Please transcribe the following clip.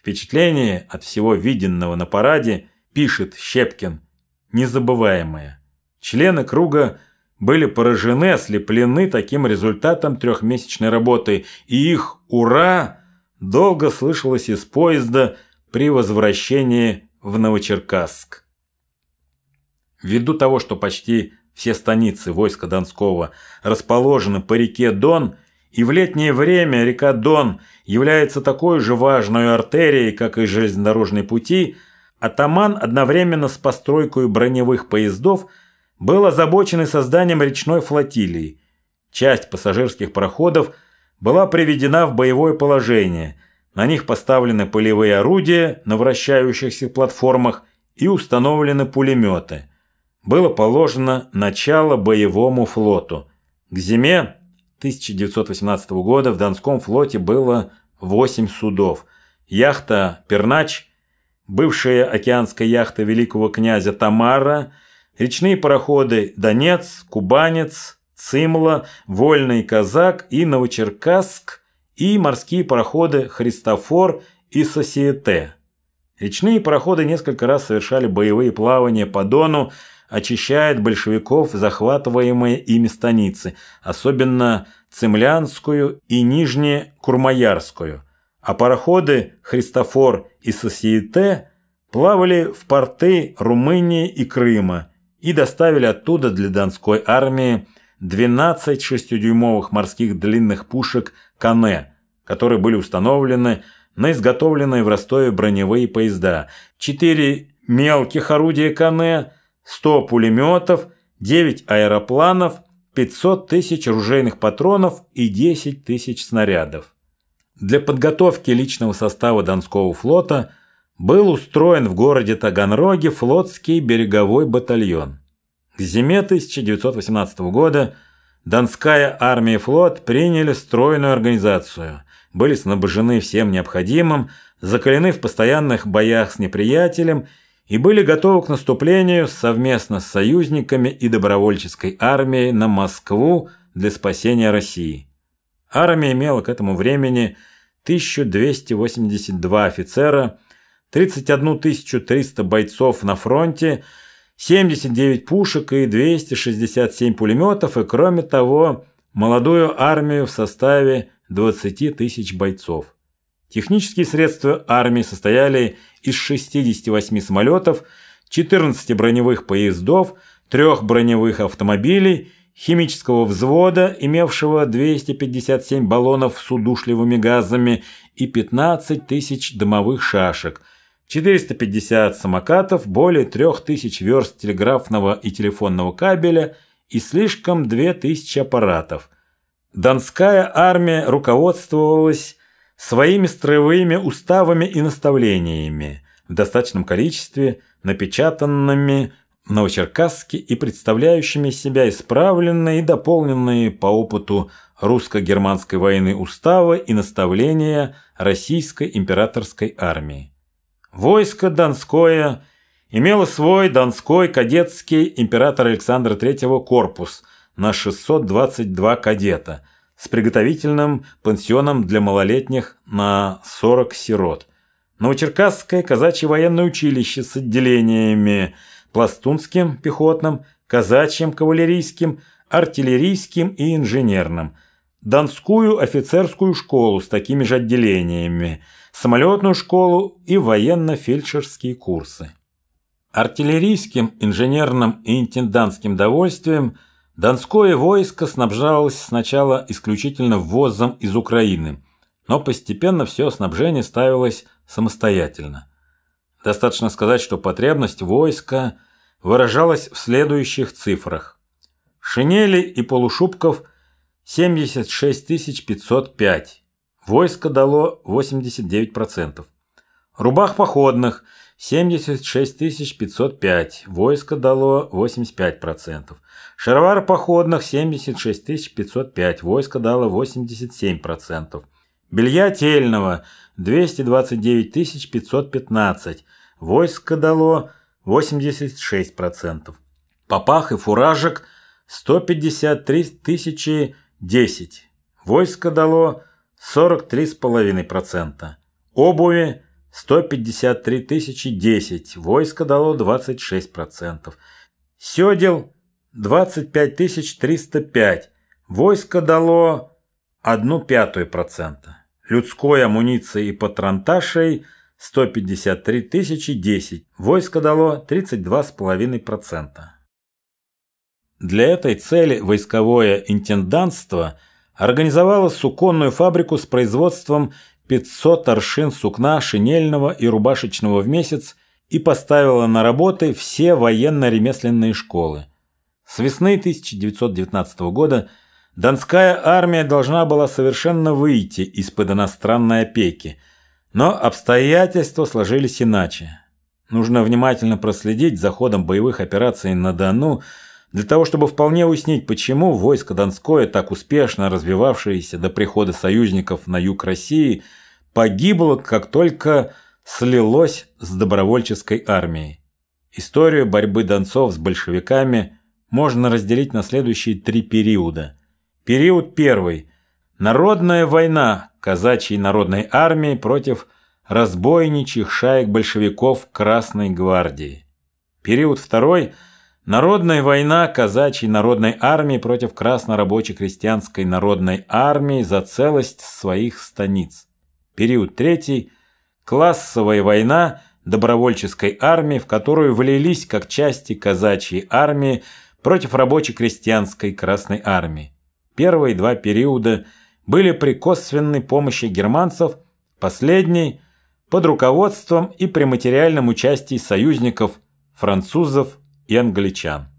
Впечатление от всего виденного на параде, пишет Щепкин, незабываемое. Члены круга были поражены, ослеплены таким результатом трехмесячной работы, и их «Ура!» долго слышалось из поезда при возвращении в Новочеркасск. Ввиду того, что почти все станицы войска Донского расположены по реке Дон, и в летнее время река Дон является такой же важной артерией, как и железнодорожные пути, атаман одновременно с постройкой броневых поездов был озабочен и созданием речной флотилии. Часть пассажирских пароходов была приведена в боевое положение. На них поставлены полевые орудия на вращающихся платформах и установлены пулеметы. Было положено начало боевому флоту. К зиме 1918 года в Донском флоте было 8 судов. Яхта «Пернач», бывшая океанская яхта великого князя Тамара, речные пароходы «Донец», «Кубанец», «Цимла», «Вольный казак» и «Новочеркасск» и морские пароходы «Христофор» и «Сосиете». Речные пароходы несколько раз совершали боевые плавания по Дону, очищая от большевиков захватываемые ими станицы, особенно Цимлянскую и Нижнекурмаярскую. А пароходы «Христофор» и «Сосиете» плавали в порты Румынии и Крыма и доставили оттуда для Донской армии 12 6-дюймовых морских длинных пушек «Кане», которые были установлены на изготовленные в Ростове броневые поезда, 4 мелких орудия «Кане», 100 пулеметов, 9 аэропланов, 500 тысяч ружейных патронов и 10 тысяч снарядов. Для подготовки личного состава Донского флота был устроен в городе Таганроге флотский береговой батальон. К зиме 1918 года Донская армия и флот приняли стройную организацию, были снабжены всем необходимым, закалены в постоянных боях с неприятелем и были готовы к наступлению совместно с союзниками и добровольческой армией на Москву для спасения России. Армия имела к этому времени 1282 офицера, 31 300 бойцов на фронте, 79 пушек и 267 пулеметов, и кроме того, молодую армию в составе 20 тысяч бойцов. Технические средства армии состояли из 68 самолетов, 14 броневых поездов, 3 броневых автомобилей, химического взвода, имевшего 257 баллонов с удушливыми газами и 15 тысяч дымовых шашек, 450 самокатов, более 3000 верст телеграфного и телефонного кабеля и слишком 2000 аппаратов. Донская армия руководствовалась своими строевыми уставами и наставлениями, в достаточном количестве напечатанными в Новочеркасске и представляющими из себя исправленные и дополненные по опыту русско-германской войны уставы и наставления Российской императорской армии. Войско Донское имело свой Донской кадетский императора Александра III корпус на 622 кадета с приготовительным пансионом для малолетних на 40 сирот. Новочеркасское казачье военное училище с отделениями пластунским пехотным, казачьим кавалерийским, артиллерийским и инженерным, Донскую офицерскую школу с такими же отделениями, самолетную школу и военно-фельдшерские курсы. Артиллерийским, инженерным и интендантским довольствием Донское войско снабжалось сначала исключительно ввозом из Украины, но постепенно все снабжение ставилось самостоятельно. Достаточно сказать, что потребность войска выражалась в следующих цифрах. Шинелей и полушубков 76 505. Войско дало 89%. Рубах походных 76 505. Войско дало 85%. Шаровар походных 76 505. Войско дало 87%. Белья тельного 229 515. Войско дало 86%. Попах и фуражек 153 010. Войско дало 43,5%. Обуви 153 тысячи 10, войско дало 26%. Сёдел 25 305, войско дало 1/5%. Людской амуниции и патронташей 153 тысячи 10, войско дало 32,5%. Для этой цели войсковое интендантство организовало суконную фабрику с производством 500 аршин сукна шинельного и рубашечного в месяц и поставило на работы все военно-ремесленные школы. С весны 1919 года Донская армия должна была совершенно выйти из-под иностранной опеки, но обстоятельства сложились иначе. Нужно внимательно проследить за ходом боевых операций на Дону, для того, чтобы вполне уяснить, почему войско Донское, так успешно развивавшееся до прихода союзников на юг России, погибло, как только слилось с добровольческой армией. Историю борьбы донцов с большевиками можно разделить на следующие 3 периода. Период первый. Народная война казачьей народной армии против разбойничьих шаек большевиков Красной гвардии. Период второй. Народная война казачьей народной армии против красно-рабоче-крестьянской народной армии за целость своих станиц. Период третий. Классовая война добровольческой армии, в которую влились как части казачьей армии против рабоче-крестьянской Красной армии. Первые 2 периода были при косвенной помощи германцев, последний – под руководством и при материальном участии союзников, французов и англичан.